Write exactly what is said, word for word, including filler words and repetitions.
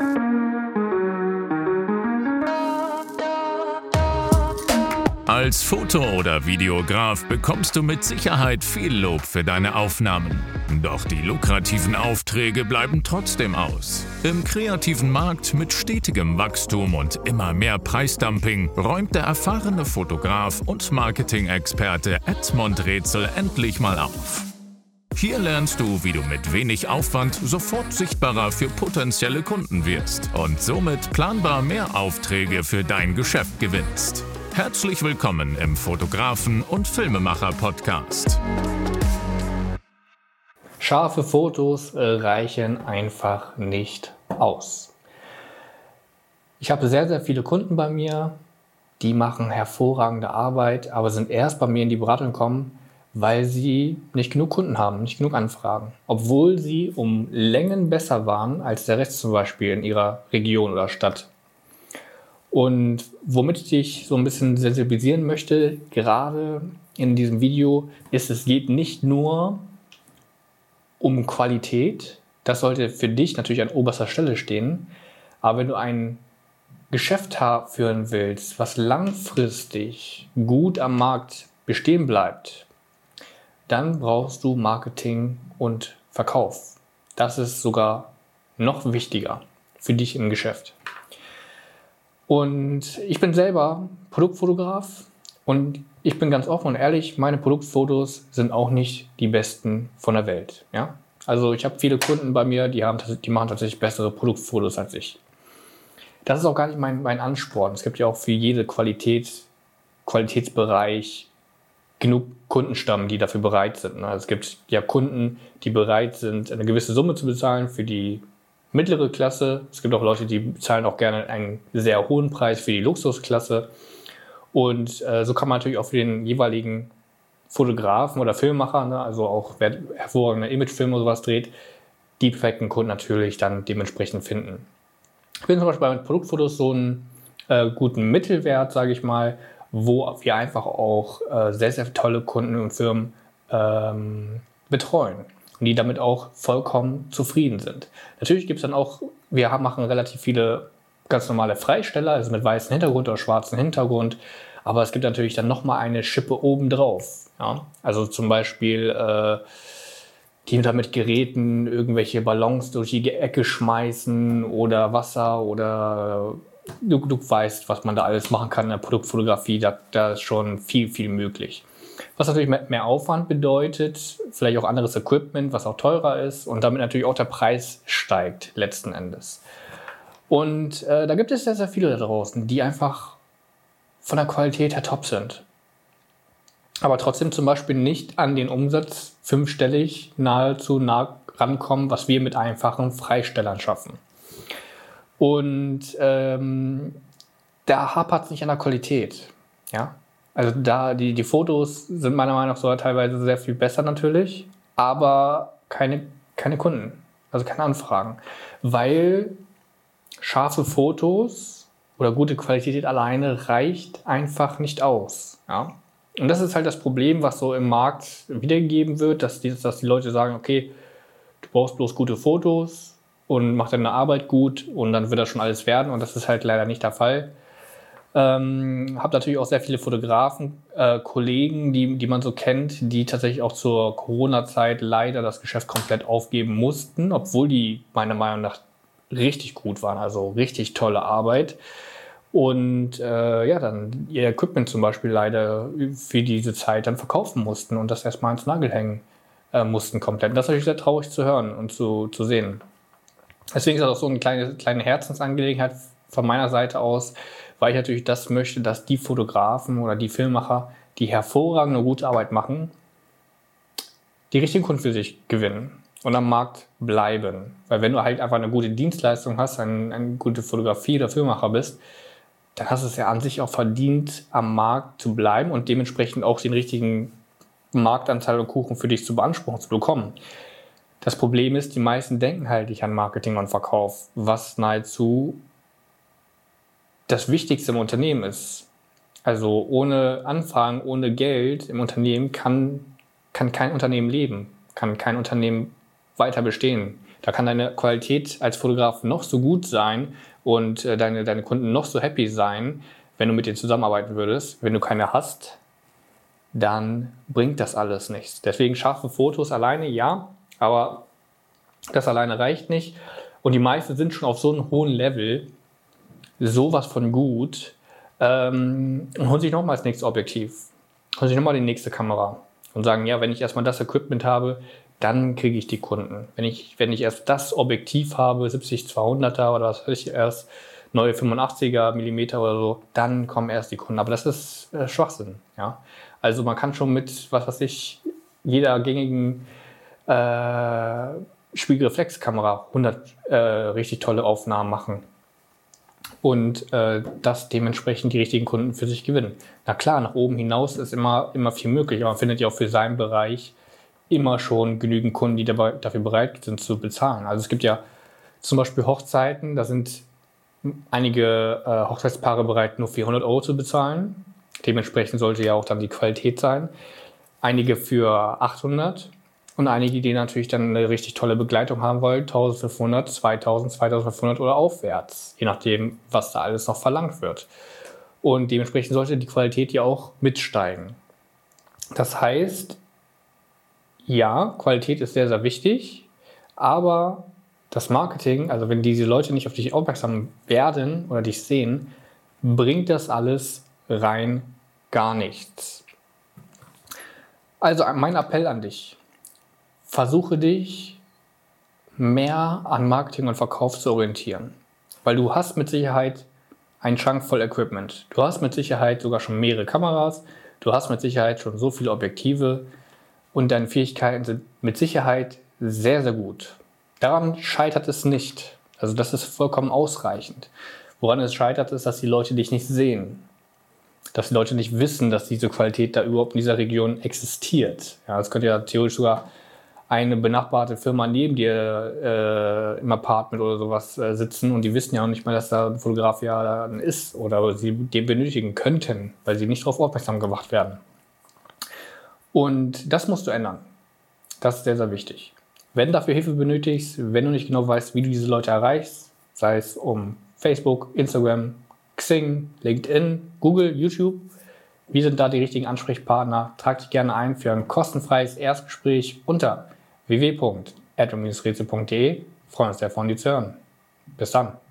Als Foto- oder Videograf bekommst du mit Sicherheit viel Lob für deine Aufnahmen. Doch die lukrativen Aufträge bleiben trotzdem aus. Im kreativen Markt mit stetigem Wachstum und immer mehr Preisdumping räumt der erfahrene Fotograf und Marketing-Experte Edmond Rätsel endlich mal auf. Hier lernst du, wie du mit wenig Aufwand sofort sichtbarer für potenzielle Kunden wirst und somit planbar mehr Aufträge für dein Geschäft gewinnst. Herzlich willkommen im Fotografen- und Filmemacher-Podcast. Scharfe Fotos reichen einfach nicht aus. Ich habe sehr, sehr viele Kunden bei mir, die machen hervorragende Arbeit, aber sind erst bei mir in die Beratung gekommen, weil sie nicht genug Kunden haben, nicht genug Anfragen. Obwohl sie um Längen besser waren als der Rest zum Beispiel in ihrer Region oder Stadt. Und womit ich dich so ein bisschen sensibilisieren möchte, gerade in diesem Video, ist, es geht nicht nur um Qualität. Das sollte für dich natürlich an oberster Stelle stehen. Aber wenn du ein Geschäft führen willst, was langfristig gut am Markt bestehen bleibt, dann brauchst du Marketing und Verkauf. Das ist sogar noch wichtiger für dich im Geschäft. Und ich bin selber Produktfotograf und ich bin ganz offen und ehrlich, meine Produktfotos sind auch nicht die besten von der Welt. Ja? Also ich habe viele Kunden bei mir, die, haben, die machen tatsächlich bessere Produktfotos als ich. Das ist auch gar nicht mein, mein Ansporn. Es gibt ja auch für jede Qualität, Qualitätsbereich genug Kundenstamm, die dafür bereit sind. Also es gibt ja Kunden, die bereit sind, eine gewisse Summe zu bezahlen für die mittlere Klasse. Es gibt auch Leute, die bezahlen auch gerne einen sehr hohen Preis für die Luxusklasse. Und äh, so kann man natürlich auch für den jeweiligen Fotografen oder Filmemacher, ne, also auch wer hervorragende Imagefilme oder sowas dreht, die perfekten Kunden natürlich dann dementsprechend finden. Ich bin zum Beispiel bei Produktfotos so einen äh, guten Mittelwert, sage ich mal, wo wir einfach auch äh, sehr, sehr tolle Kunden und Firmen ähm, betreuen. Und die damit auch vollkommen zufrieden sind. Natürlich gibt es dann auch, wir haben, machen relativ viele ganz normale Freisteller, also mit weißem Hintergrund oder schwarzem Hintergrund, aber es gibt natürlich dann nochmal eine Schippe obendrauf. Ja? Also zum Beispiel, äh, die da mit Geräten irgendwelche Ballons durch die Ecke schmeißen oder Wasser oder du, du weißt, was man da alles machen kann in der Produktfotografie, da, da ist schon viel, viel möglich. Was natürlich mehr Aufwand bedeutet, vielleicht auch anderes Equipment, was auch teurer ist und damit natürlich auch der Preis steigt letzten Endes. Und äh, da gibt es sehr, sehr viele da draußen, die einfach von der Qualität her top sind. Aber trotzdem zum Beispiel nicht an den Umsatz fünfstellig nahezu nah rankommen, was wir mit einfachen Freistellern schaffen. Und ähm, da hapert es nicht an der Qualität, ja. Also da, die, die Fotos sind meiner Meinung nach sogar teilweise sehr viel besser natürlich, aber keine, keine Kunden, also keine Anfragen. Weil scharfe Fotos oder gute Qualität alleine reicht einfach nicht aus. Ja? Und das ist halt das Problem, was so im Markt wiedergegeben wird, dass die, dass die Leute sagen, okay, du brauchst bloß gute Fotos und mach deine Arbeit gut und dann wird das schon alles werden. Und das ist halt leider nicht der Fall. Ähm, habe natürlich auch sehr viele Fotografen, äh, Kollegen, die, die man so kennt, die tatsächlich auch zur Corona-Zeit leider das Geschäft komplett aufgeben mussten, obwohl die meiner Meinung nach richtig gut waren, also richtig tolle Arbeit. Und äh, ja, dann ihr Equipment zum Beispiel leider für diese Zeit dann verkaufen mussten und das erstmal ans Nagel hängen äh, mussten komplett. Und das ist natürlich sehr traurig zu hören und zu, zu sehen. Deswegen ist das auch so eine kleine, kleine Herzensangelegenheit von meiner Seite aus, weil ich natürlich das möchte, dass die Fotografen oder die Filmemacher, die hervorragende, gute Arbeit machen, die richtigen Kunden für sich gewinnen und am Markt bleiben. Weil wenn du halt einfach eine gute Dienstleistung hast, eine, eine gute Fotografie oder Filmemacher bist, dann hast du es ja an sich auch verdient, am Markt zu bleiben und dementsprechend auch den richtigen Marktanteil und Kuchen für dich zu beanspruchen, zu bekommen. Das Problem ist, die meisten denken halt nicht an Marketing und Verkauf, was nahezu das Wichtigste im Unternehmen ist. Also ohne Anfragen, ohne Geld im Unternehmen kann, kann kein Unternehmen leben, kann kein Unternehmen weiter bestehen. Da kann deine Qualität als Fotograf noch so gut sein und äh, deine, deine Kunden noch so happy sein, wenn du mit denen zusammenarbeiten würdest. Wenn du keine hast, dann bringt das alles nichts. Deswegen scharfe Fotos alleine, ja, aber das alleine reicht nicht. Und die meisten sind schon auf so einem hohen Level, sowas von gut, ähm, und holen sich nochmal das nächste Objektiv, holen sich nochmal die nächste Kamera und sagen, ja, wenn ich erstmal das Equipment habe, dann kriege ich die Kunden. Wenn ich, wenn ich erst das Objektiv habe, siebzig zweihunderter oder was weiß ich, erst neue fünfundachtziger Millimeter oder so, dann kommen erst die Kunden. Aber das ist äh, Schwachsinn. Ja? Also man kann schon mit, was weiß ich, jeder gängigen äh, Spiegelreflexkamera hundert äh, richtig tolle Aufnahmen machen und äh, das dementsprechend die richtigen Kunden für sich gewinnen. Na klar, nach oben hinaus ist immer, immer viel möglich, aber man findet ja auch für seinen Bereich immer schon genügend Kunden, die dabei, dafür bereit sind zu bezahlen. Also es gibt ja zum Beispiel Hochzeiten, da sind einige äh, Hochzeitspaare bereit, nur vierhundert Euro zu bezahlen. Dementsprechend sollte ja auch dann die Qualität sein. Einige für achthundert und einige, die natürlich dann eine richtig tolle Begleitung haben wollen, eintausendfünfhundert, zweitausend, zweitausendfünfhundert oder aufwärts, je nachdem, was da alles noch verlangt wird. Und dementsprechend sollte die Qualität ja auch mitsteigen. Das heißt, ja, Qualität ist sehr, sehr wichtig, aber das Marketing, also wenn diese Leute nicht auf dich aufmerksam werden oder dich sehen, bringt das alles rein gar nichts. Also mein Appell an dich: Versuche dich mehr an Marketing und Verkauf zu orientieren, weil du hast mit Sicherheit einen Schrank voll Equipment. Du hast mit Sicherheit sogar schon mehrere Kameras, du hast mit Sicherheit schon so viele Objektive und deine Fähigkeiten sind mit Sicherheit sehr, sehr gut. Daran scheitert es nicht. Also das ist vollkommen ausreichend. Woran es scheitert, ist, dass die Leute dich nicht sehen. Dass die Leute nicht wissen, dass diese Qualität da überhaupt in dieser Region existiert. Ja, es könnte ja theoretisch sogar eine benachbarte Firma neben dir äh, im Apartment oder sowas äh, sitzen und die wissen ja noch nicht mal, dass da ein Fotograf ja dann ist oder sie den benötigen könnten, weil sie nicht darauf aufmerksam gemacht werden. Und das musst du ändern. Das ist sehr, sehr wichtig. Wenn du dafür Hilfe benötigst, wenn du nicht genau weißt, wie du diese Leute erreichst, sei es um Facebook, Instagram, Xing, LinkedIn, Google, YouTube, wir sind da die richtigen Ansprechpartner. Trag dich gerne ein für ein kostenfreies Erstgespräch unter w w w punkt admin rätsel punkt de. Wir freuen uns sehr, von dir zu hören. Bis dann.